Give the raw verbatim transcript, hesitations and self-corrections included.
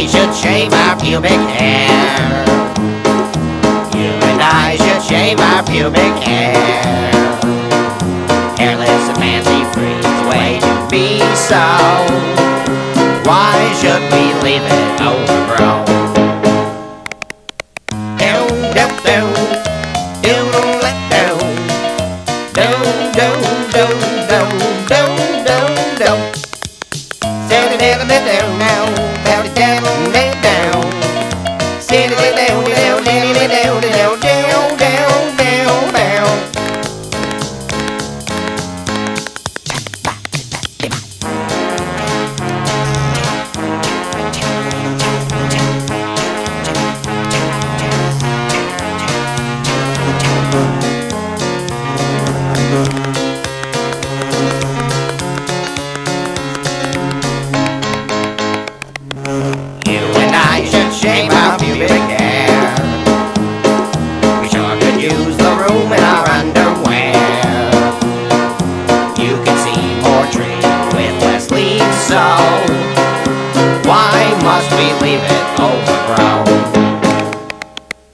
we should shave our pubic hair. You and I should shave our pubic hair. Hairless and fancy-free is the way to be, so why should we leave it? Oh,